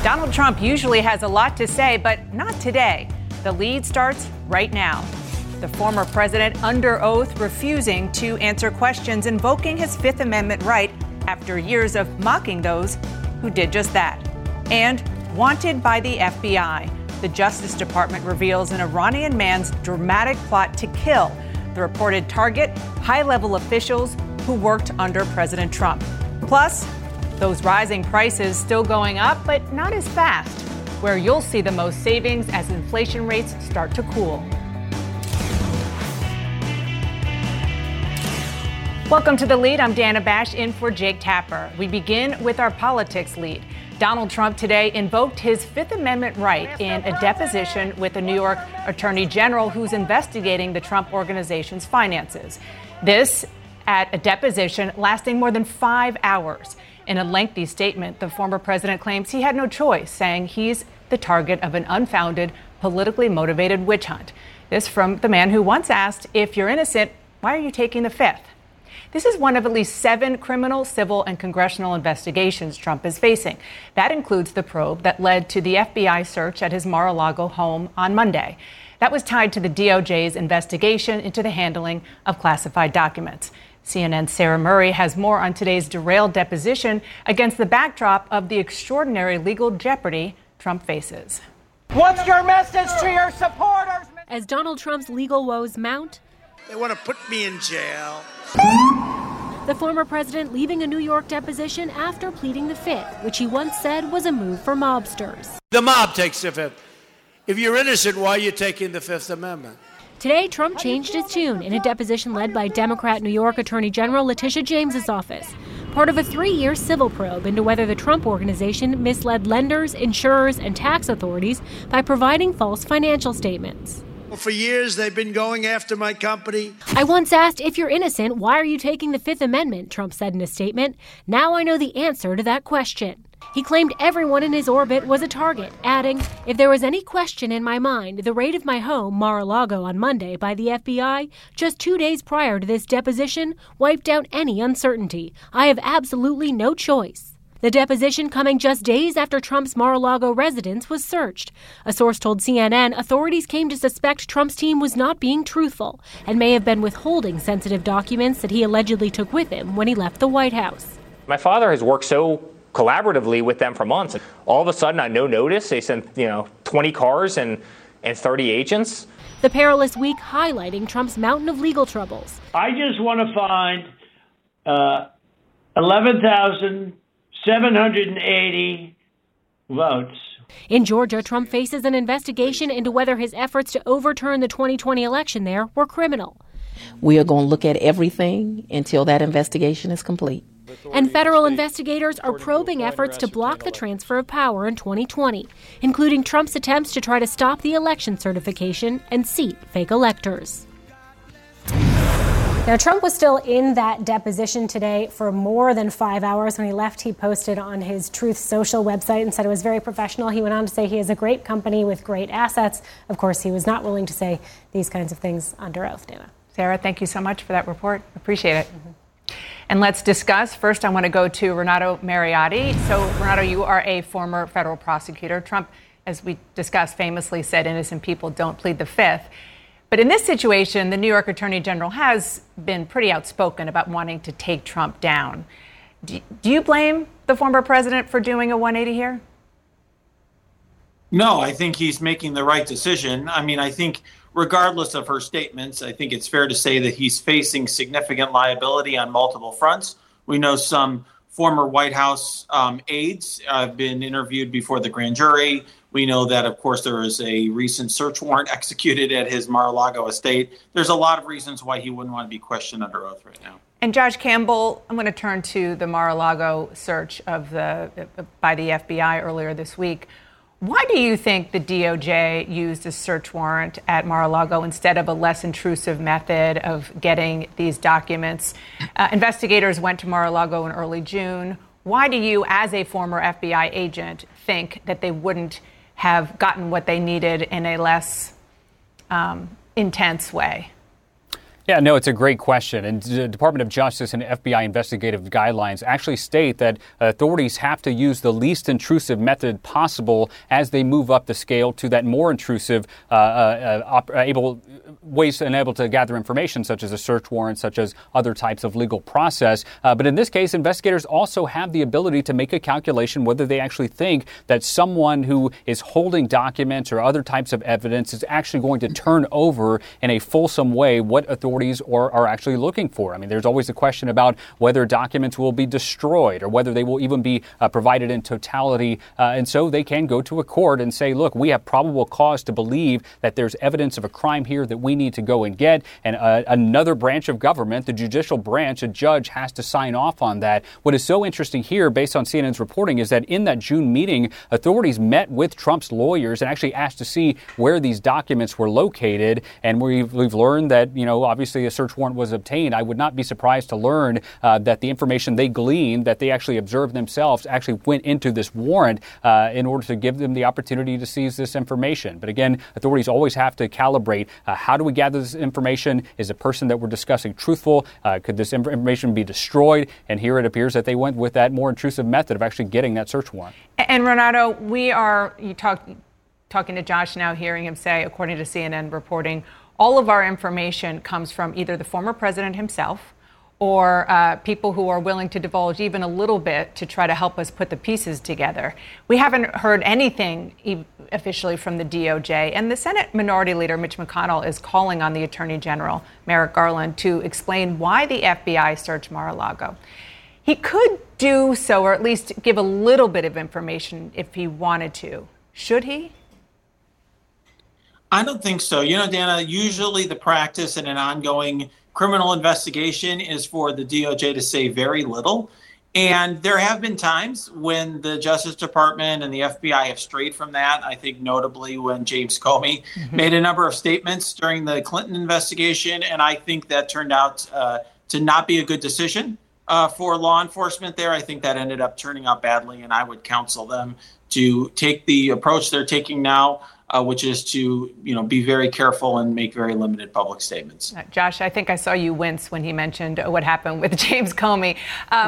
Donald Trump usually has a lot to say, but not today. The lead starts right now. The former president under oath refusing to answer questions, invoking his Fifth Amendment right after years of mocking those who did just that. And wanted by the FBI. The Justice Department reveals an Iranian man's dramatic plot to kill. The reported target, high-level officials who worked under President Trump. Plus, those rising prices still going up, but not as fast, where you'll see the most savings as inflation rates start to cool. Welcome to The Lead. I'm Dana Bash in for Jake Tapper. We begin with our politics lead. Donald Trump today invoked his Fifth Amendment right in a deposition with a New York attorney general who's investigating the Trump Organization's finances. This at a deposition lasting more than 5 hours. In a lengthy statement, the former president claims he had no choice, saying he's the target of an unfounded, politically motivated witch hunt. This from the man who once asked, if you're innocent, why are you taking the Fifth? This is one of at least 7 criminal, civil, and congressional investigations Trump is facing. That includes the probe that led to the FBI search at his Mar-a-Lago home on Monday. That was tied to the DOJ's investigation into the handling of classified documents. CNN's Sarah Murray has more on today's derailed deposition against the backdrop of the extraordinary legal jeopardy Trump faces. What's your message to your supporters? As Donald Trump's legal woes mount, they want to put me in jail. The former president leaving a New York deposition after pleading the Fifth, which he once said was a move for mobsters. The mob takes the Fifth. If you're innocent, why are you taking the Fifth Amendment? Today, Trump changed his tune in a deposition led by Democrat New York Attorney General Letitia James's office, part of a 3-year civil probe into whether the Trump Organization misled lenders, insurers, and tax authorities by providing false financial statements. For years, they've been going after my company. I once asked, if you're innocent, why are you taking the Fifth Amendment, Trump said in a statement. Now I know the answer to that question. He claimed everyone in his orbit was a target, adding, if there was any question in my mind, the raid of my home, Mar-a-Lago, on Monday by the FBI, just 2 days prior to this deposition, wiped out any uncertainty. I have absolutely no choice. The deposition coming just days after Trump's Mar-a-Lago residence was searched. A source told CNN authorities came to suspect Trump's team was not being truthful and may have been withholding sensitive documents that he allegedly took with him when he left the White House. My father has worked so collaboratively with them for months. All of a sudden, on no notice, they sent 20 cars and 30 agents. The perilous week highlighting Trump's mountain of legal troubles. I just want to find 11,780 votes. In Georgia, Trump faces an investigation into whether his efforts to overturn the 2020 election there were criminal. We are going to look at everything until that investigation is complete. And federal investigators are probing efforts to block the transfer of power in 2020, including Trump's attempts to try to stop the election certification and seat fake electors. Now, Trump was still in that deposition today for more than 5 hours. When he left, he posted on his Truth Social website and said it was very professional. He went on to say he is a great company with great assets. Of course, he was not willing to say these kinds of things under oath, Dana. Sarah, thank you so much for that report. Appreciate it. Mm-hmm. And let's discuss. First, I want to go to Renato Mariotti. So, Renato, you are a former federal prosecutor. Trump, as we discussed, famously said innocent people don't plead the Fifth. But in this situation, the New York Attorney General has been pretty outspoken about wanting to take Trump down. Do you blame the former president for doing a 180 here? No, I think he's making the right decision. I mean, I think regardless of her statements, I think it's fair to say that he's facing significant liability on multiple fronts. We know some former White House aides have been interviewed before the grand jury. We know that, of course, there is a recent search warrant executed at his Mar-a-Lago estate. There's a lot of reasons why he wouldn't want to be questioned under oath right now. And Josh Campbell, I'm going to turn to the Mar-a-Lago search by the FBI earlier this week. Why do you think the DOJ used a search warrant at Mar-a-Lago instead of a less intrusive method of getting these documents? Investigators went to Mar-a-Lago in early June. Why do you, as a former FBI agent, think that they wouldn't have gotten what they needed in a less intense way? Yeah, no, it's a great question. And the Department of Justice and FBI investigative guidelines actually state that authorities have to use the least intrusive method possible as they move up the scale to that more intrusive ways and able to gather information, such as a search warrant, such as other types of legal process. But in this case, investigators also have the ability to make a calculation whether they actually think that someone who is holding documents or other types of evidence is actually going to turn over in a fulsome way what authorities are actually looking for. I mean, there's always a question about whether documents will be destroyed or whether they will even be provided in totality. And so they can go to a court and say, look, we have probable cause to believe that there's evidence of a crime here that we need to go and get. And another branch of government, the judicial branch, a judge, has to sign off on that. What is so interesting here, based on CNN's reporting, is that in that June meeting, authorities met with Trump's lawyers and actually asked to see where these documents were located. And we've learned that, obviously a search warrant was obtained. I would not be surprised to learn that the information they gleaned, that they actually observed themselves, actually went into this warrant in order to give them the opportunity to seize this information. But again, authorities always have to calibrate how do we gather this information? Is the person that we're discussing truthful? Could this information be destroyed? And here it appears that they went with that more intrusive method of actually getting that search warrant. And Renato, talking to Josh now, hearing him say, according to CNN reporting, all of our information comes from either the former president himself or people who are willing to divulge even a little bit to try to help us put the pieces together. We haven't heard anything officially from the DOJ. And the Senate Minority Leader, Mitch McConnell, is calling on the Attorney General, Merrick Garland, to explain why the FBI searched Mar-a-Lago. He could do so, or at least give a little bit of information if he wanted to. Should he? I don't think so. Dana, usually the practice in an ongoing criminal investigation is for the DOJ to say very little. And there have been times when the Justice Department and the FBI have strayed from that. I think notably when James Comey made a number of statements during the Clinton investigation. And I think that turned out to not be a good decision for law enforcement there. I think that ended up turning out badly. And I would counsel them to take the approach they're taking now, which is to, be very careful and make very limited public statements. Josh, I think I saw you wince when he mentioned what happened with James Comey.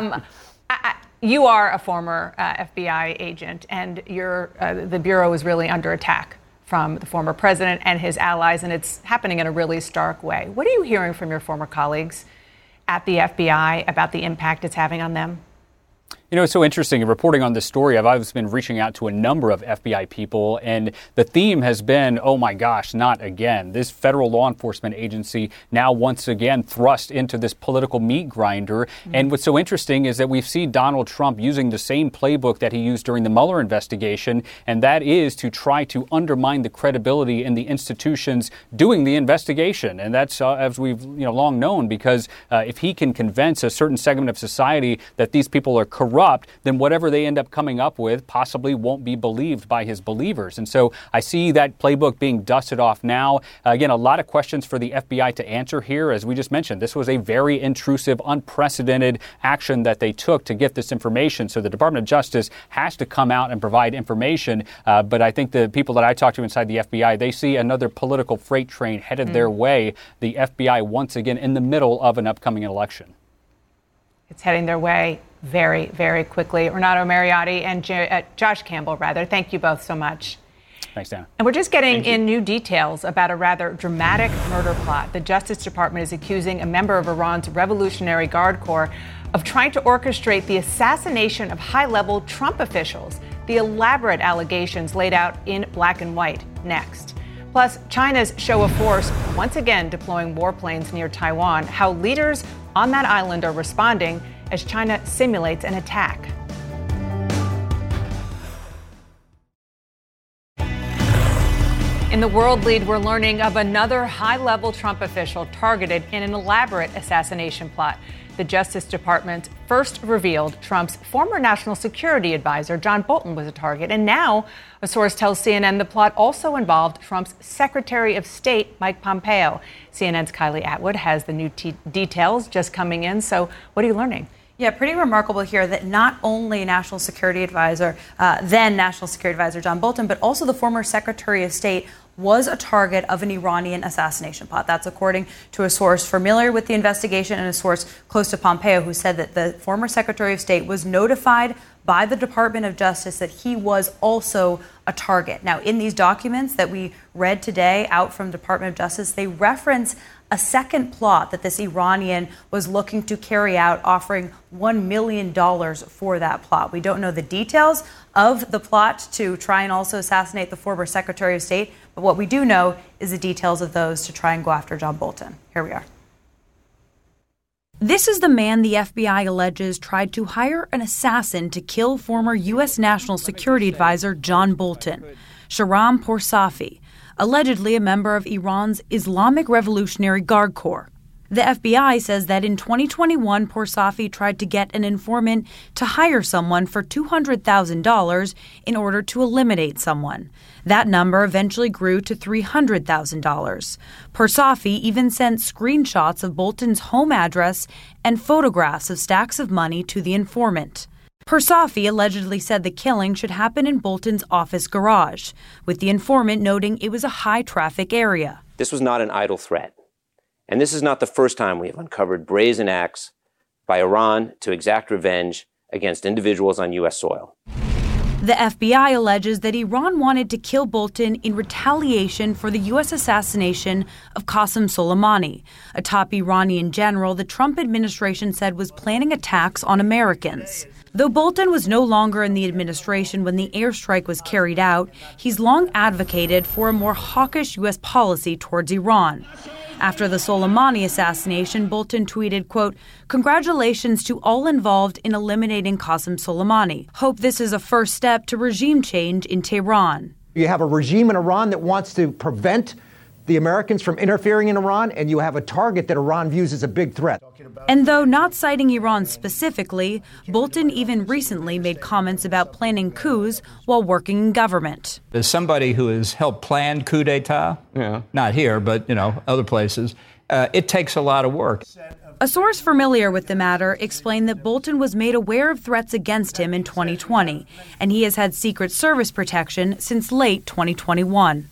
You are a former FBI agent, and the Bureau is really under attack from the former president and his allies, and it's happening in a really stark way. What are you hearing from your former colleagues at the FBI about the impact it's having on them? It's so interesting. In reporting on this story, I've been reaching out to a number of FBI people, and the theme has been, oh my gosh, not again. This federal law enforcement agency now once again thrust into this political meat grinder. Mm-hmm. And what's so interesting is that we've seen Donald Trump using the same playbook that he used during the Mueller investigation, and that is to try to undermine the credibility in the institutions doing the investigation. And that's, as we've long known, because if he can convince a certain segment of society that these people are corrupt, then whatever they end up coming up with possibly won't be believed by his believers. And so I see that playbook being dusted off now. Again, a lot of questions for the FBI to answer here. As we just mentioned, this was a very intrusive, unprecedented action that they took to get this information. So the Department of Justice has to come out and provide information. But I think the people that I talk to inside the FBI, they see another political freight train headed their way. The FBI once again in the middle of an upcoming election. It's heading their way very, very quickly. Renato Mariotti and Josh Campbell, thank you both so much. Thanks, Dan. And we're just getting in new details about a rather dramatic murder plot. The Justice Department is accusing a member of Iran's Revolutionary Guard Corps of trying to orchestrate the assassination of high-level Trump officials. The elaborate allegations laid out in black and white next. Plus, China's show of force once again deploying warplanes near Taiwan, how leaders on that island are responding as China simulates an attack. In the world lead, we're learning of another high-level Trump official targeted in an elaborate assassination plot. The Justice Department first revealed Trump's former national security advisor, John Bolton, was a target. And now, a source tells CNN the plot also involved Trump's Secretary of State, Mike Pompeo. CNN's Kylie Atwood has the new details just coming in. So what are you learning? Yeah, pretty remarkable here that not only National Security Advisor, then National Security Advisor John Bolton, but also the former Secretary of State was a target of an Iranian assassination plot. That's according to a source familiar with the investigation and a source close to Pompeo, who said that the former Secretary of State was notified by the Department of Justice that he was also a target. Now, in these documents that we read today out from the Department of Justice, they reference a second plot that this Iranian was looking to carry out, offering $1 million for that plot. We don't know the details of the plot to try and also assassinate the former Secretary of State, but what we do know is the details of those to try and go after John Bolton. Here we are. This is the man the FBI alleges tried to hire an assassin to kill former U.S. National Security Advisor John Bolton, Shahram Poursafi, allegedly a member of Iran's Islamic Revolutionary Guard Corps. The FBI says that in 2021, Poursafi tried to get an informant to hire someone for $200,000 in order to eliminate someone. That number eventually grew to $300,000. Poursafi even sent screenshots of Bolton's home address and photographs of stacks of money to the informant. Poursafi allegedly said the killing should happen in Bolton's office garage, with the informant noting it was a high-traffic area. This was not an idle threat. And this is not the first time we have uncovered brazen acts by Iran to exact revenge against individuals on U.S. soil. The FBI alleges that Iran wanted to kill Bolton in retaliation for the U.S. assassination of Qasem Soleimani, a top Iranian general the Trump administration said was planning attacks on Americans. Though Bolton was no longer in the administration when the airstrike was carried out, he's long advocated for a more hawkish U.S. policy towards Iran. After the Soleimani assassination, Bolton tweeted, quote, "Congratulations to all involved in eliminating Qasem Soleimani. Hope this is a first step to regime change in Tehran." You have a regime in Iran that wants to prevent the Americans from interfering in Iran, and you have a target that Iran views as a big threat. And though not citing Iran specifically, Bolton even recently made comments about planning coups while working in government. As somebody who has helped plan coup d'etat, not here, but, other places, it takes a lot of work. A source familiar with the matter explained that Bolton was made aware of threats against him in 2020, and he has had Secret Service protection since late 2021.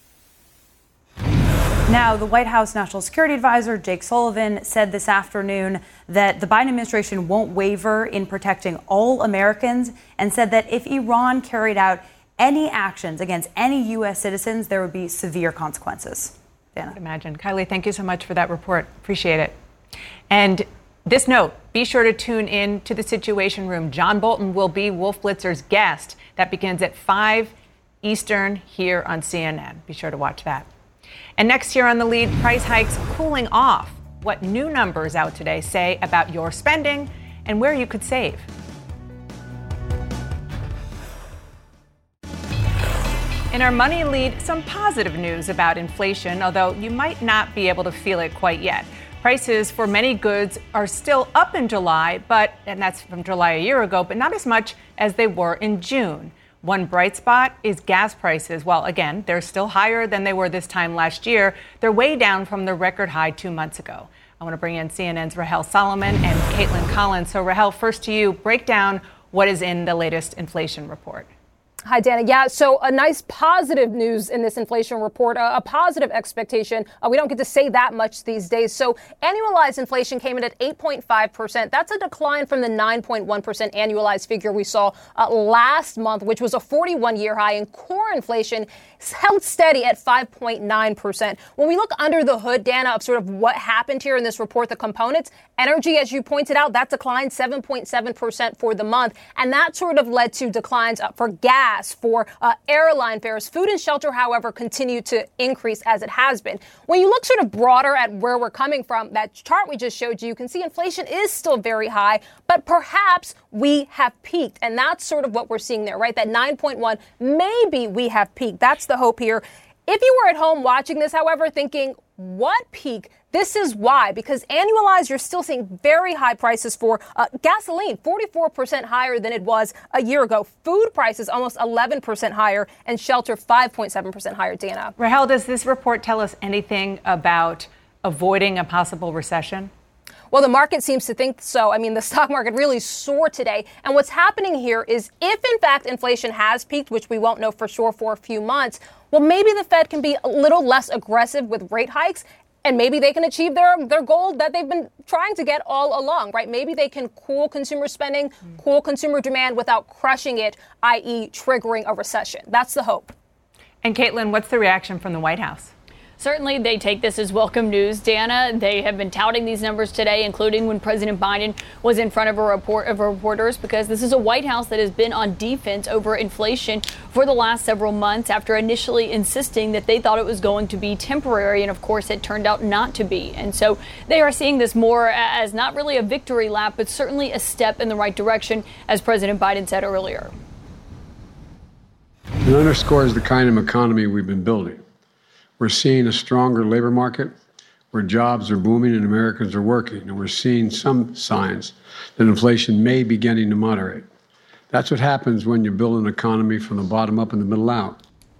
Now, the White House National Security Advisor, Jake Sullivan, said this afternoon that the Biden administration won't waver in protecting all Americans and said that if Iran carried out any actions against any U.S. citizens, there would be severe consequences. Dana. I imagine. Kylie, thank you so much for that report. Appreciate it. And this note, be sure to tune in to the Situation Room. John Bolton will be Wolf Blitzer's guest. That begins at 5 Eastern here on CNN. Be sure to watch that. And next here on The Lead, price hikes cooling off. What new numbers out today say about your spending and where you could save. In our Money Lead, some positive news about inflation, although you might not be able to feel it quite yet. Prices for many goods are still up in July, and that's from July a year ago, but not as much as they were in June. One bright spot is gas prices. Well, again, they're still higher than they were this time last year. They're way down from the record high 2 months ago. I want to bring in CNN's Rahel Solomon and Caitlin Collins. So, Rahel, first to you, break down what is in the latest inflation report. Hi, Dana. Yeah, so a nice positive news in this inflation report, a positive expectation. We don't get to say that much these days. So annualized inflation came in at 8.5%. That's a decline from the 9.1% annualized figure we saw last month, which was a 41-year high. And core inflation held steady at 5.9%. When we look under the hood, Dana, of sort of what happened here in this report, the components, energy, as you pointed out, that declined 7.7% for the month. And that sort of led to declines for gas, for airline fares. Food and shelter, however, continue to increase as it has been. When you look sort of broader at where we're coming from, that chart we just showed you, you can see inflation is still very high, but perhaps we have peaked. And that's sort of what we're seeing there, right? That 9.1, maybe we have peaked. That's the hope here. If you were at home watching this, however, thinking, what peak? This is why, because annualized, you're still seeing very high prices for gasoline, 44% higher than it was a year ago. Food prices almost 11% higher, and shelter 5.7% higher, Dana. Rahel, does this report tell us anything about avoiding a possible recession? Well, the market seems to think so. I mean, the stock market really soared today. And what's happening here is if, in fact, inflation has peaked, which we won't know for sure for a few months, well, maybe the Fed can be a little less aggressive with rate hikes. And maybe they can achieve their goal that they've been trying to get all along, right? Maybe they can cool consumer spending, cool consumer demand without crushing it, i.e. triggering a recession. That's the hope. And Caitlin, what's the reaction from the White House? Certainly, they take this as welcome news, Dana. They have been touting these numbers today, including when President Biden was in front of reporters, because this is a White House that has been on defense over inflation for the last several months after initially insisting that they thought it was going to be temporary. And of course, it turned out not to be. And so they are seeing this more as not really a victory lap, but certainly a step in the right direction, as President Biden said earlier. It underscores the kind of economy we've been building. We're seeing a stronger labor market where jobs are booming and Americans are working, and we're seeing some signs that inflation may be beginning to moderate. That's what happens when you build an economy from the bottom up and the middle out.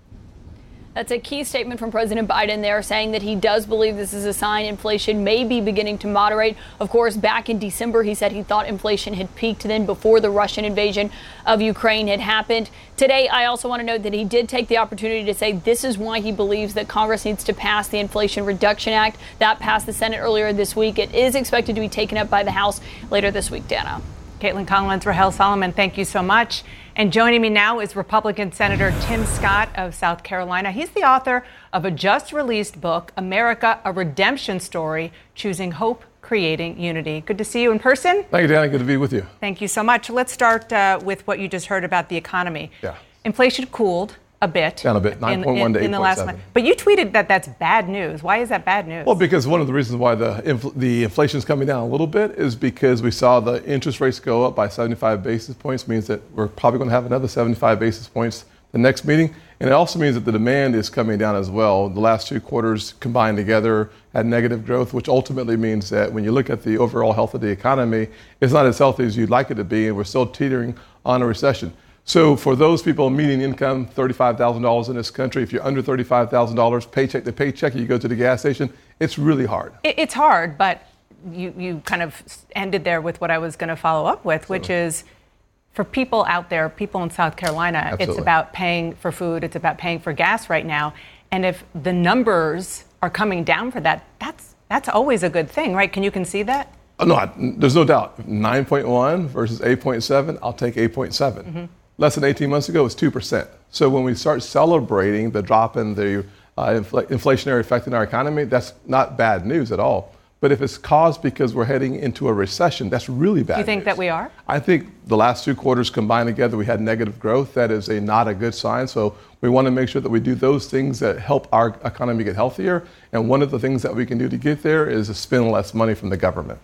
That's a key statement from President Biden there, saying that he does believe this is a sign inflation may be beginning to moderate. Of course, back in December, he said he thought inflation had peaked then before the Russian invasion of Ukraine had happened. Today, I also want to note that he did take the opportunity to say this is why he believes that Congress needs to pass the Inflation Reduction Act. That passed the Senate earlier this week. It is expected to be taken up by the House later this week, Dana. Caitlin Collins, Rahel Solomon, thank you so much. And joining me now is Republican Senator Tim Scott of South Carolina. He's the author of a just-released book, America, A Redemption Story, Choosing Hope, Creating Unity. Good to see you in person. Thank you, Dana. Good to be with you. Thank you so much. Let's start with what you just heard about the economy. Yeah. Inflation cooled a bit. Down a bit, 9.1 to 8.7. But you tweeted that that's bad news. Why is that bad news? Well, because one of the reasons why the inflation is coming down a little bit is because we saw the interest rates go up by 75 basis points, means that we're probably going to have another 75 basis points the next meeting. And it also means that the demand is coming down as well. The last 2 quarters combined together had negative growth, which ultimately means that when you look at the overall health of the economy, it's not as healthy as you'd like it to be, and we're still teetering on a recession. So for those people, median income, $35,000 in this country, if you're under $35,000, paycheck to paycheck, you go to the gas station, it's really hard. It's hard, but you kind of ended there with what I was going to follow up with, which is for people out there, people in South Carolina, Absolutely. It's about paying for food, it's about paying for gas right now. And if the numbers are coming down for that, that's always a good thing, right? Can you concede that? No, there's no doubt. 9.1 versus 8.7, I'll take 8.7. Mm-hmm. Less than 18 months ago, it was 2%. So when we start celebrating the drop in the inflationary effect in our economy, that's not bad news at all. But if it's caused because we're heading into a recession, that's really bad news. You think that we are? I think the last 2 quarters combined together, we had negative growth. That is not a good sign. So we want to make sure that we do those things that help our economy get healthier. And one of the things that we can do to get there is to spend less money from the government.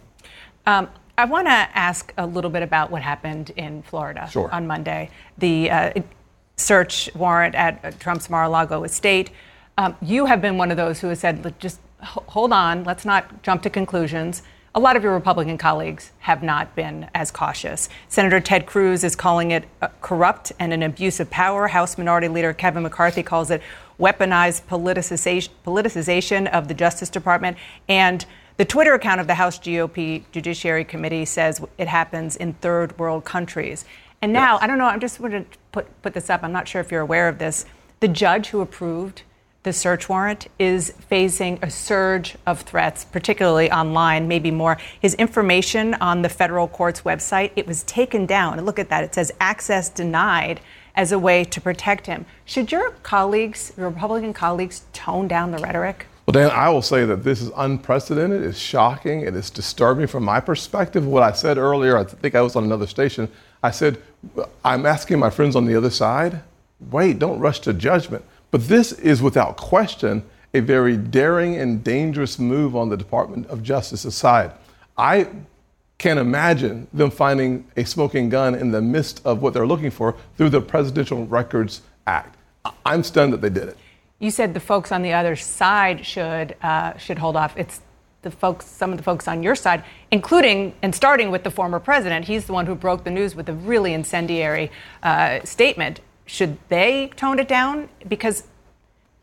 I want to ask a little bit about what happened in Florida on Monday. The search warrant at Trump's Mar-a-Lago estate. You have been one of those who has said, just hold on, let's not jump to conclusions. A lot of your Republican colleagues have not been as cautious. Senator Ted Cruz is calling it corrupt and an abuse of power. House Minority Leader Kevin McCarthy calls it weaponized politicization of the Justice Department. And the Twitter account of the House GOP Judiciary Committee says it happens in third world countries. And now, I don't know, I'm just going to put this up. I'm not sure if you're aware of this. The judge who approved the search warrant is facing a surge of threats, particularly online, maybe more. His information on the federal court's website, it was taken down. And look at that. It says access denied as a way to protect him. Should your colleagues, your Republican colleagues, tone down the rhetoric? Well, Dan, I will say that this is unprecedented. It's shocking. It is disturbing from my perspective. What I said earlier, I think I was on another station. I said, I'm asking my friends on the other side, wait, don't rush to judgment. But this is without question a very daring and dangerous move on the Department of Justice's side. I can't imagine them finding a smoking gun in the midst of what they're looking for through the Presidential Records Act. I'm stunned that they did it. You said the folks on the other side should hold off. It's some of the folks on your side, including and starting with the former president. He's the one who broke the news with a really incendiary statement. Should they tone it down? Because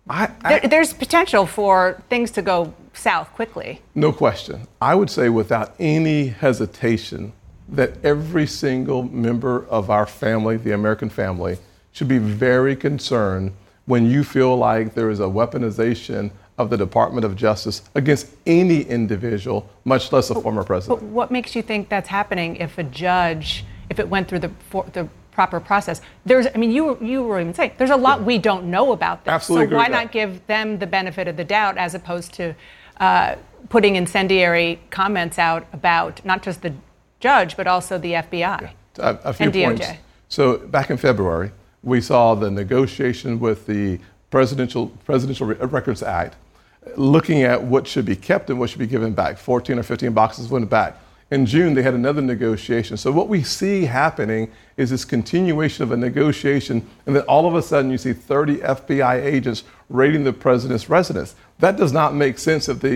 There's potential for things to go south quickly. No question. I would say without any hesitation that every single member of our family, the American family, should be very concerned when you feel like there is a weaponization of the Department of Justice against any individual, much less a former president. But what makes you think that's happening if a judge, if it went through the proper process? You were even saying there's a lot we don't know about this. Absolutely. So why not give them the benefit of the doubt as opposed to putting incendiary comments out about not just the judge but also the FBI A few and DOJ? points. So back in February, we saw the negotiation with the Presidential Records Act, looking at what should be kept and what should be given back. 14 or 15 boxes went back. In June, they had another negotiation. So what we see happening is this continuation of a negotiation, and then all of a sudden you see 30 FBI agents raiding the president's residence. That does not make sense if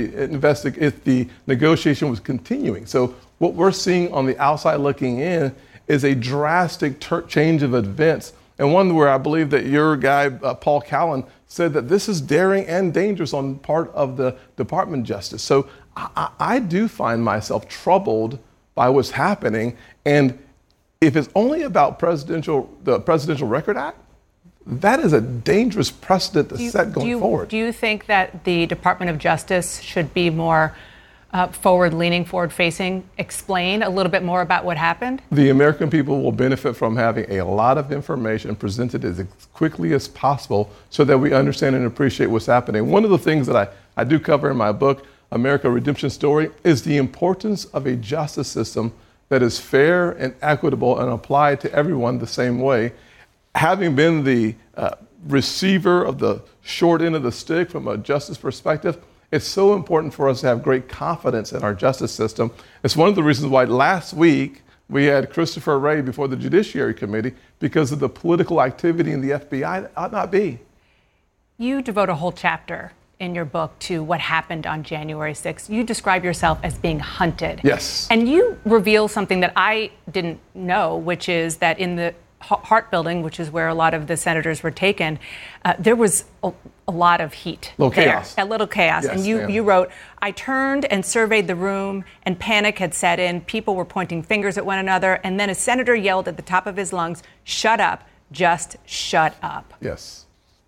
the negotiation was continuing. So what we're seeing on the outside looking in is a drastic change of events, and one where I believe that your guy, Paul Callan, said that this is daring and dangerous on part of the Department of Justice. So I do find myself troubled by what's happening. And if it's only about the Presidential Record Act, that is a dangerous precedent to set going forward. Do you think that the Department of Justice should be more forward-leaning, forward-facing, explain a little bit more about what happened? The American people will benefit from having a lot of information presented as quickly as possible so that we understand and appreciate what's happening. One of the things that I do cover in my book, America Redemption Story, is the importance of a justice system that is fair and equitable and applied to everyone the same way. Having been the receiver of the short end of the stick from a justice perspective, it's so important for us to have great confidence in our justice system. It's one of the reasons why last week we had Christopher Wray before the Judiciary Committee, because of the political activity in the FBI that ought not be. You devote a whole chapter in your book to what happened on January 6th. You describe yourself as being hunted. Yes. And you reveal something that I didn't know, which is that in the Hart Building, which is where a lot of the senators were taken, there was a lot of heat. A little chaos. Yes, and you wrote, I turned and surveyed the room and panic had set in. People were pointing fingers at one another. And then a senator yelled at the top of his lungs, shut up, just shut up. Yes.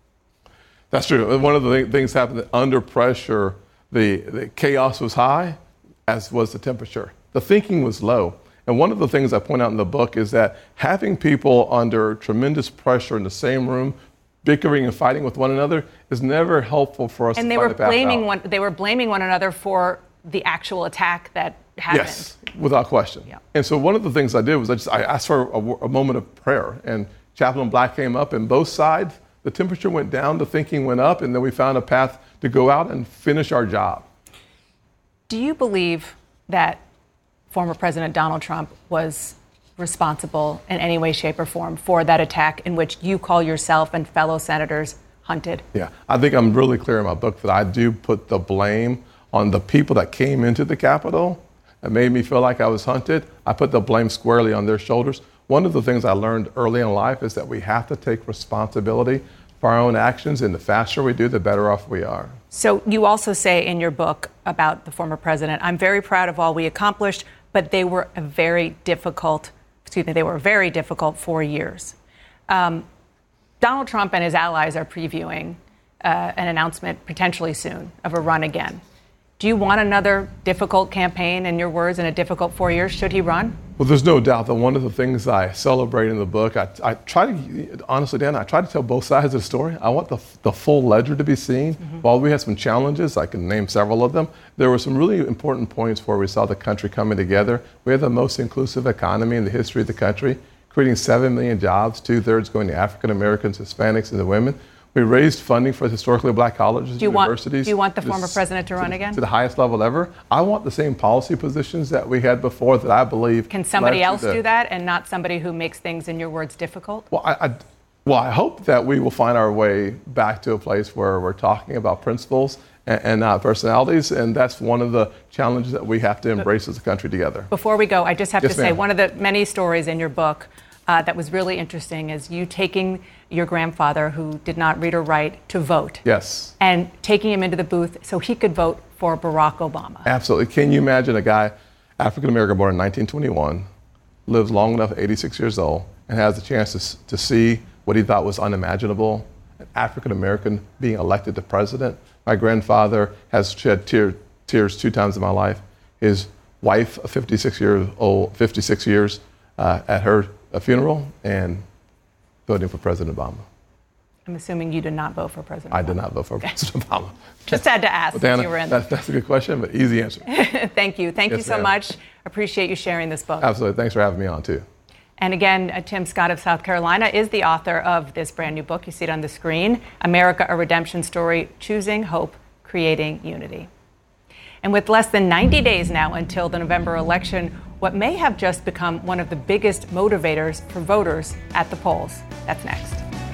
That's true. One of the things happened that under pressure, the chaos was high, as was the temperature. The thinking was low. And one of the things I point out in the book is that having people under tremendous pressure in the same room, bickering and fighting with one another, is never helpful for us. And they were blaming one another for the actual attack that happened. Yes, without question. Yeah. And so one of the things I did was I asked for a moment of prayer, and Chaplain Black came up, and both sides, the temperature went down, the thinking went up, and then we found a path to go out and finish our job. Do you believe that former President Donald Trump was responsible in any way, shape, or form for that attack in which you call yourself and fellow senators hunted? Yeah, I think I'm really clear in my book that I do put the blame on the people that came into the Capitol and made me feel like I was hunted. I put the blame squarely on their shoulders. One of the things I learned early in life is that we have to take responsibility for our own actions, and the faster we do, the better off we are. So you also say in your book about the former president, I'm very proud of all we accomplished, but they were very difficult 4 years. Donald Trump and his allies are previewing an announcement potentially soon of a run again. Do you want another difficult campaign, in your words, in a difficult 4 years? Should he run? Well, there's no doubt that one of the things I celebrate in the book, I try to, honestly, Dan, I try to tell both sides of the story. I want the full ledger to be seen. Mm-hmm. While we had some challenges, I can name several of them, there were some really important points where we saw the country coming together. We had the most inclusive economy in the history of the country, creating 7 million jobs, 2/3 going to African Americans, Hispanics, and the women. We raised funding for historically black colleges and universities. Do you want the former president to run again? To the highest level ever. I want the same policy positions that we had before that I believe. Can somebody else do that and not somebody who makes things, in your words, difficult? Well, I hope that we will find our way back to a place where we're talking about principles and not personalities, and that's one of the challenges that we have to embrace as a country together. Before we go, I just have to say, one of the many stories in your book that was really interesting is you taking your grandfather, who did not read or write, to vote. Yes. And taking him into the booth so he could vote for Barack Obama. Absolutely. Can you imagine a guy, African-American, born in 1921, lives long enough, 86 years old, and has the chance to see what he thought was unimaginable, an African-American being elected to president? My grandfather has shed tears 2 times in my life. His wife, 56 years, at her funeral, and voting for President Obama. I'm assuming you did not vote for President Obama. I did not vote for President Obama. Just had to ask. Well, Dana, you were in. That's a good question, but easy answer. Thank you. Thank you so much. Appreciate you sharing this book. Absolutely. Thanks for having me on, too. And again, Tim Scott of South Carolina is the author of this brand new book. You see it on the screen, America, A Redemption Story, Choosing Hope, Creating Unity. And with less than 90 days now until the November election, what may have just become one of the biggest motivators for voters at the polls. That's next.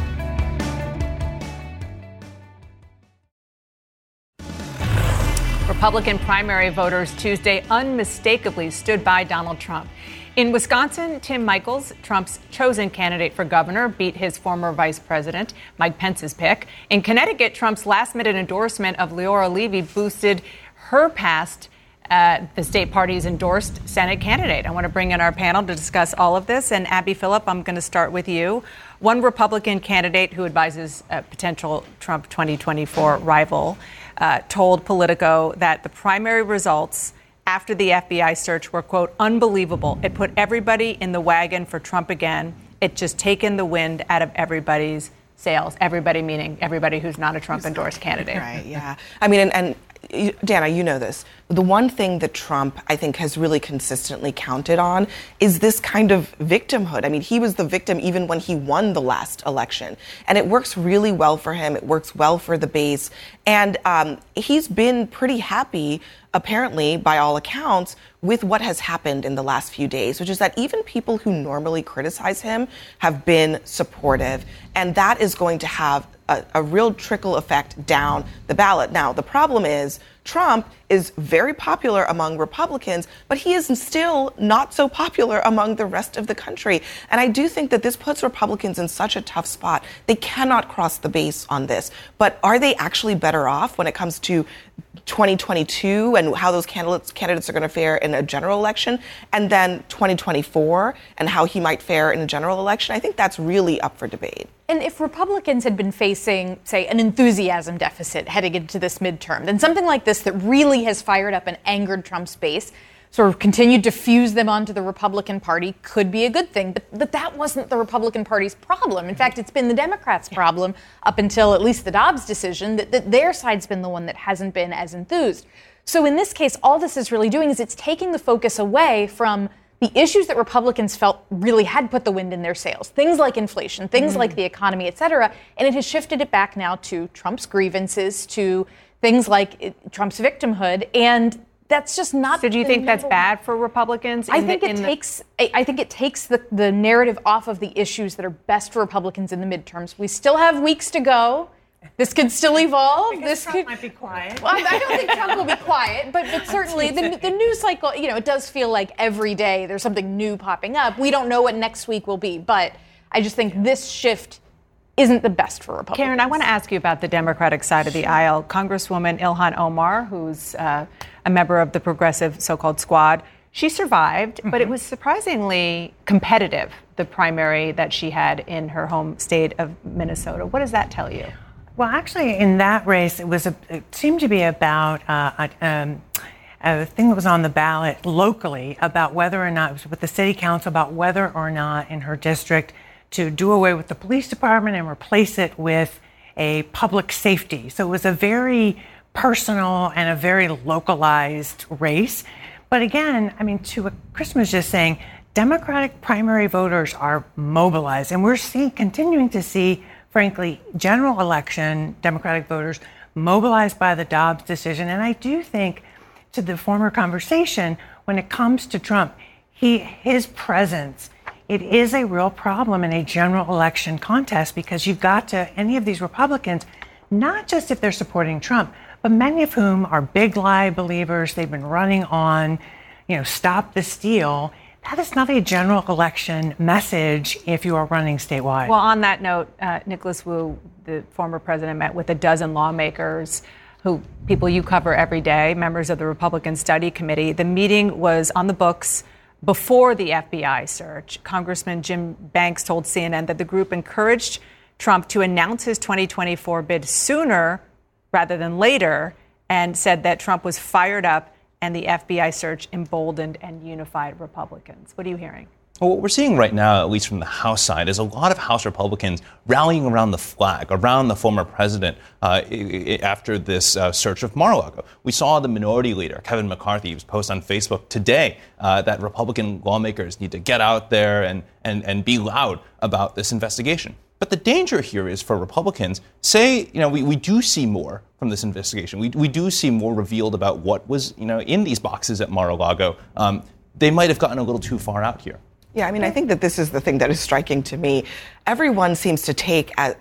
Republican primary voters Tuesday unmistakably stood by Donald Trump. In Wisconsin, Tim Michels, Trump's chosen candidate for governor, beat his former vice president, Mike Pence's pick. In Connecticut, Trump's last-minute endorsement of Leora Levy boosted her past the state party's endorsed Senate candidate. I want to bring in our panel to discuss all of this. And Abby Phillip, I'm going to start with you. One Republican candidate who advises a potential Trump 2024 rival told Politico that the primary results after the FBI search were, quote, unbelievable. It put everybody in the wagon for Trump again. It just taken the wind out of everybody's sails. Everybody meaning everybody who's not a Trump-endorsed candidate. Right, yeah. I mean, and Dana, you know this. The one thing that Trump, I think, has really consistently counted on is this kind of victimhood. I mean, he was the victim even when he won the last election. And it works really well for him. It works well for the base. And he's been pretty happy, apparently, by all accounts, with what has happened in the last few days, which is that even people who normally criticize him have been supportive. And that is going to have a real trickle effect down the ballot. Now, the problem is Trump is very popular among Republicans, but he is still not so popular among the rest of the country. And I do think that this puts Republicans in such a tough spot. They cannot cross the base on this. But are they actually better off when it comes to 2022 and how those candidates are going to fare in a general election, and then 2024 and how he might fare in a general election? I think that's really up for debate. And if Republicans had been facing, say, an enthusiasm deficit heading into this midterm, then something like this that really has fired up and angered Trump's base, sort of continued to fuse them onto the Republican Party, could be a good thing. But that wasn't the Republican Party's problem. In fact, it's been the Democrats' problem up until at least the Dobbs decision, that their side's been the one that hasn't been as enthused. So in this case, all this is really doing is it's taking the focus away from the issues that Republicans felt really had put the wind in their sails, things like inflation, things like the economy, et cetera, and it has shifted it back now to Trump's grievances, to things like Trump's victimhood, and that's just not. So do you think that's bad for Republicans? I think it takes the narrative off of the issues that are best for Republicans in the midterms. We still have weeks to go. This could still evolve. This Trump might be quiet. Well, I don't think Trump will be quiet, but certainly the news cycle, it does feel like every day there's something new popping up. We don't know what next week will be, but I just think this shift isn't the best for Republicans. Karen, I want to ask you about the Democratic side of the aisle. Congresswoman Ilhan Omar, who's a member of the progressive so-called squad, she survived, but it was surprisingly competitive, the primary that she had in her home state of Minnesota. What does that tell you? Well, actually, in that race, it seemed to be about a thing that was on the ballot locally about whether or not, it was with the city council, about whether or not in her district to do away with the police department and replace it with a public safety. So it was a very personal and a very localized race. But again, I mean, to what Kristen was just saying, Democratic primary voters are mobilized, and we're continuing to see, frankly, general election Democratic voters mobilized by the Dobbs decision. And I do think, to the former conversation, when it comes to Trump, his presence, it is a real problem in a general election contest, because you've got to, any of these Republicans, not just if they're supporting Trump, but many of whom are big lie believers. They've been running on, stop the steal. that is not a general election message if you are running statewide. Well, on that note, Nicholas Wu, the former president, met with a dozen lawmakers people you cover every day, members of the Republican Study Committee. The meeting was on the books before the FBI search. Congressman Jim Banks told CNN that the group encouraged Trump to announce his 2024 bid sooner rather than later, and said that Trump was fired up and the FBI search emboldened and unified Republicans. What are you hearing? Well, what we're seeing right now, at least from the House side, is a lot of House Republicans rallying around the flag, around the former president after this search of Mar-a-Lago. We saw the minority leader, Kevin McCarthy, post on Facebook today that Republican lawmakers need to get out there and be loud about this investigation. But the danger here is for Republicans, we do see more from this investigation. We do see more revealed about what was, in these boxes at Mar-a-Lago. They might have gotten a little too far out here. Yeah, I mean, I think that this is the thing that is striking to me. Everyone seems to take at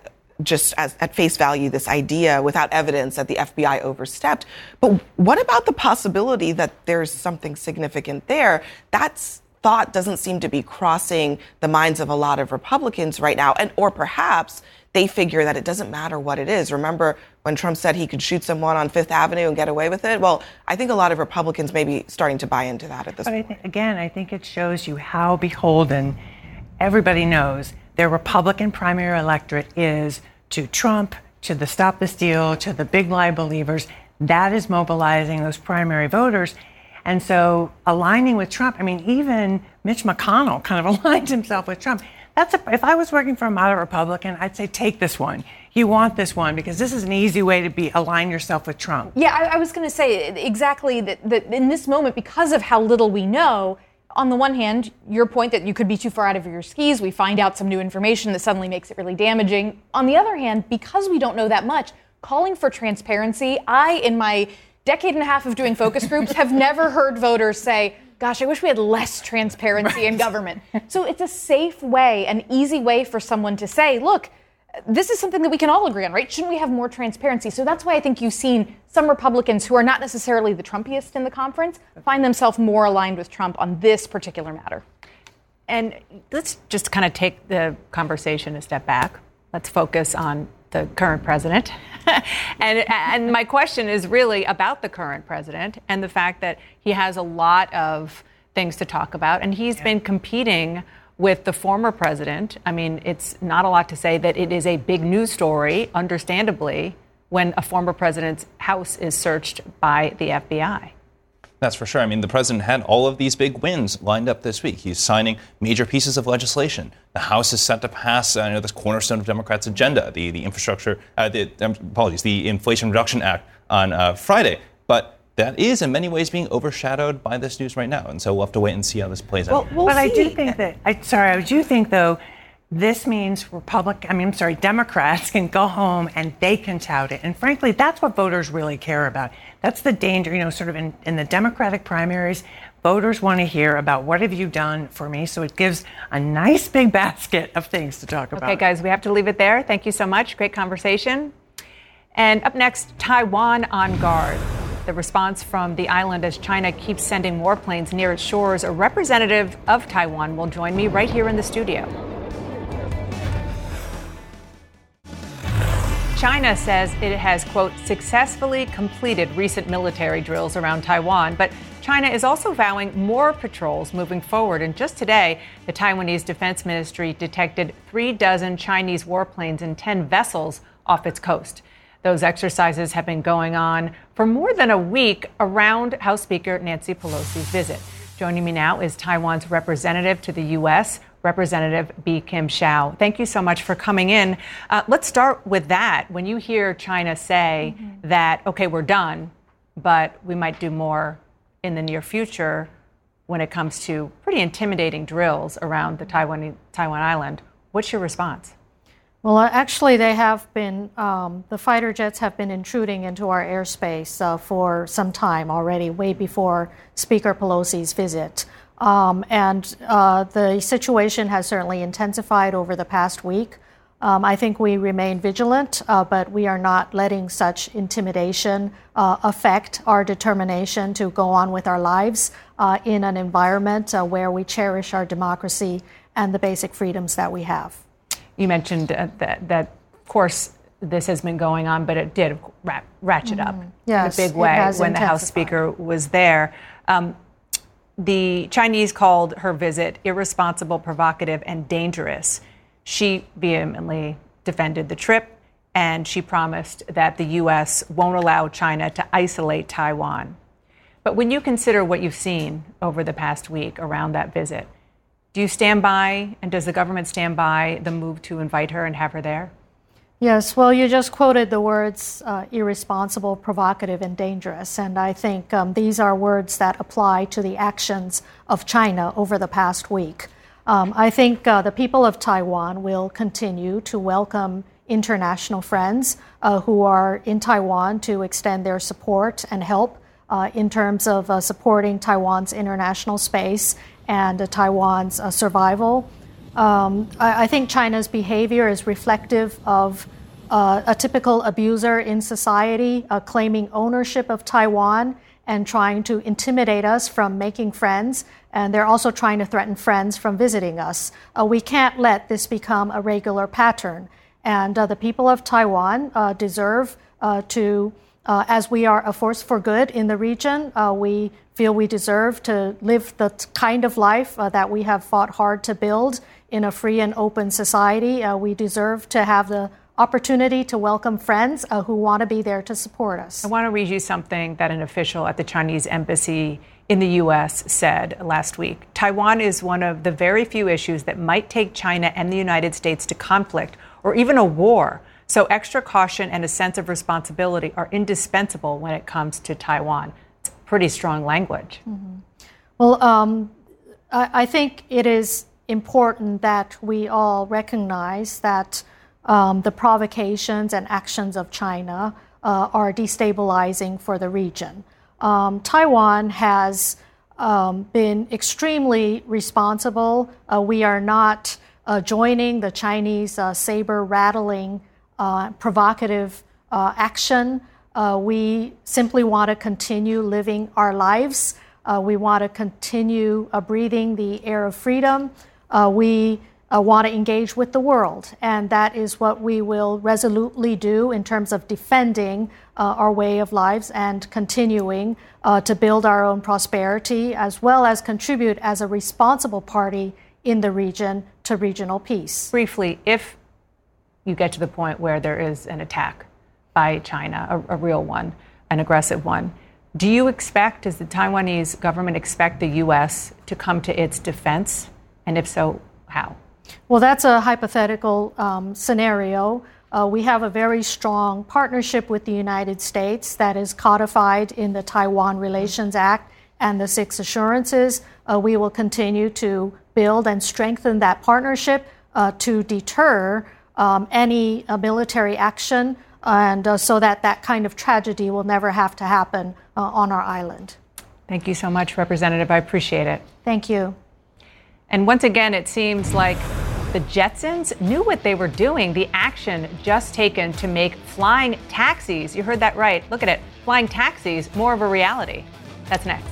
face value this idea without evidence that the FBI overstepped. But what about the possibility that there's something significant there? That's thought doesn't seem to be crossing the minds of a lot of Republicans right now. Or perhaps they figure that it doesn't matter what it is. Remember when Trump said he could shoot someone on Fifth Avenue and get away with it? Well, I think a lot of Republicans may be starting to buy into that at this point. I think it shows you how beholden everybody knows their Republican primary electorate is to Trump, to the Stop the Steal, to the big lie believers. That is mobilizing those primary voters. And so aligning with Trump, even Mitch McConnell kind of aligned himself with Trump. If I was working for a moderate Republican, I'd say take this one. You want this one because this is an easy way to align yourself with Trump. Yeah, I was going to say exactly that in this moment, because of how little we know, on the one hand, your point that you could be too far out of your skis, we find out some new information that suddenly makes it really damaging. On the other hand, because we don't know that much, calling for transparency, in my decade and a half of doing focus groups, have never heard voters say, gosh, I wish we had less transparency in government. So it's a safe way, an easy way for someone to say, look, this is something that we can all agree on, right? Shouldn't we have more transparency? So that's why I think you've seen some Republicans who are not necessarily the Trumpiest in the conference find themselves more aligned with Trump on this particular matter. And let's just kind of take the conversation a step back. Let's focus on the current president. and my question is really about the current president and the fact that he has a lot of things to talk about. And he's been competing with the former president. It's not a lot to say that it is a big news story, understandably, when a former president's house is searched by the FBI. That's for sure. The president had all of these big wins lined up this week. He's signing major pieces of legislation. The House is set to pass, this cornerstone of Democrats' agenda, the Inflation Reduction Act on Friday. But that is in many ways being overshadowed by this news right now. And so we'll have to wait and see how this plays out. But I do think, though, this means Democrats can go home and they can tout it. And frankly, that's what voters really care about. That's the danger, in the Democratic primaries, voters want to hear about what have you done for me. So it gives a nice big basket of things to talk about. Okay, guys, we have to leave it there. Thank you so much. Great conversation. And up next, Taiwan on guard. The response from the island as China keeps sending warplanes near its shores. A representative of Taiwan will join me right here in the studio. China says it has, quote, successfully completed recent military drills around Taiwan, but China is also vowing more patrols moving forward. And just today, the Taiwanese Defense Ministry detected 36 Chinese warplanes and 10 vessels off its coast. Those exercises have been going on for more than a week around House Speaker Nancy Pelosi's visit. Joining me now is Taiwan's representative to the U.S., Representative Bi Khim Hsiao. Thank you so much for coming in. Let's start with that. When you hear China say that, okay, we're done, but we might do more in the near future when it comes to pretty intimidating drills around the Taiwan island, what's your response? Well, actually, they have been, the fighter jets have been intruding into our airspace for some time already, way before Speaker Pelosi's visit. And the situation has certainly intensified over the past week. I think we remain vigilant, but we are not letting such intimidation affect our determination to go on with our lives in an environment where we cherish our democracy and the basic freedoms that we have. You mentioned that, of course, this has been going on, but it did ratchet up in a big way when the House Speaker was there. The Chinese called her visit irresponsible, provocative, and dangerous. She vehemently defended the trip, and she promised that the U.S. won't allow China to isolate Taiwan. But when you consider what you've seen over the past week around that visit, do you stand by, and does the government stand by the move to invite her and have her there? Yes, well, you just quoted the words irresponsible, provocative, and dangerous. And I think these are words that apply to the actions of China over the past week. I think the people of Taiwan will continue to welcome international friends who are in Taiwan to extend their support and help in terms of supporting Taiwan's international space and Taiwan's survival. I think China's behavior is reflective of a typical abuser in society, claiming ownership of Taiwan and trying to intimidate us from making friends. And they're also trying to threaten friends from visiting us. We can't let this become a regular pattern. And the people of Taiwan deserve to, as we are a force for good in the region, we feel we deserve to live the kind of life that we have fought hard to build in a free and open society. We deserve to have the opportunity to welcome friends who want to be there to support us. I want to read you something that an official at the Chinese embassy in the U.S. said last week. Taiwan is one of the very few issues that might take China and the United States to conflict or even a war. So extra caution and a sense of responsibility are indispensable when it comes to Taiwan. It's pretty strong language. Mm-hmm. Well, I think it is important that we all recognize that the provocations and actions of China are destabilizing for the region. Taiwan has been extremely responsible. We are not joining the Chinese saber-rattling, provocative action. We simply want to continue living our lives. We want to continue breathing the air of freedom. We want to engage with the world. And that is what we will resolutely do in terms of defending our way of lives and continuing to build our own prosperity, as well as contribute as a responsible party in the region to regional peace. Briefly, if you get to the point where there is an attack by China, a real one, an aggressive one, do you expect, does the Taiwanese government expect the U.S. to come to its defense? And if so, how? Well, that's a hypothetical scenario. We have a very strong partnership with the United States that is codified in the Taiwan Relations Act and the Six Assurances. We will continue to build and strengthen that partnership to deter any military action, and so that that kind of tragedy will never have to happen on our island. Thank you so much, Representative. I appreciate it. Thank you. And once again, it seems like the Jetsons knew what they were doing. The action just taken to make flying taxis, you heard that right, look at it, flying taxis more of a reality. That's next.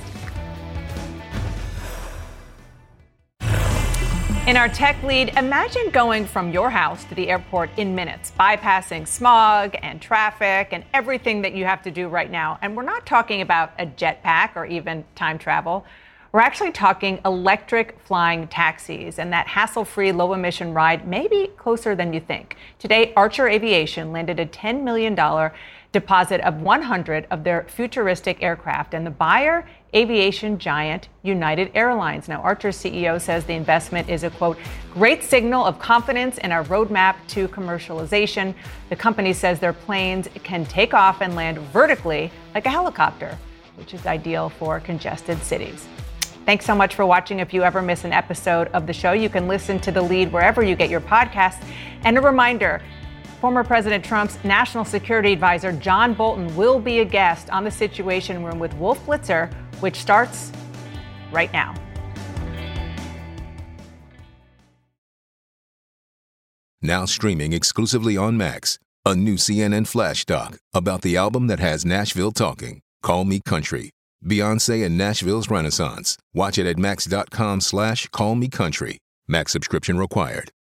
In our tech lead, imagine going from your house to the airport in minutes, bypassing smog and traffic and everything that you have to do right now. And we're not talking about a jetpack or even time travel. We're actually talking electric flying taxis, and that hassle-free, low-emission ride may be closer than you think. Today, Archer Aviation landed a $10 million deposit of 100 of their futuristic aircraft, and the buyer, aviation giant United Airlines. Now, Archer's CEO says the investment is a, quote, great signal of confidence in our roadmap to commercialization. The company says their planes can take off and land vertically like a helicopter, which is ideal for congested cities. Thanks so much for watching. If you ever miss an episode of the show, you can listen to The Lead wherever you get your podcasts. And a reminder, former President Trump's national security advisor, John Bolton, will be a guest on the Situation Room with Wolf Blitzer, which starts right now. Now streaming exclusively on Max. A new CNN Flash doc about the album that has Nashville talking. Call Me Country. Beyonce and Nashville's Renaissance. Watch it at max.com/callmecountry. Max subscription required.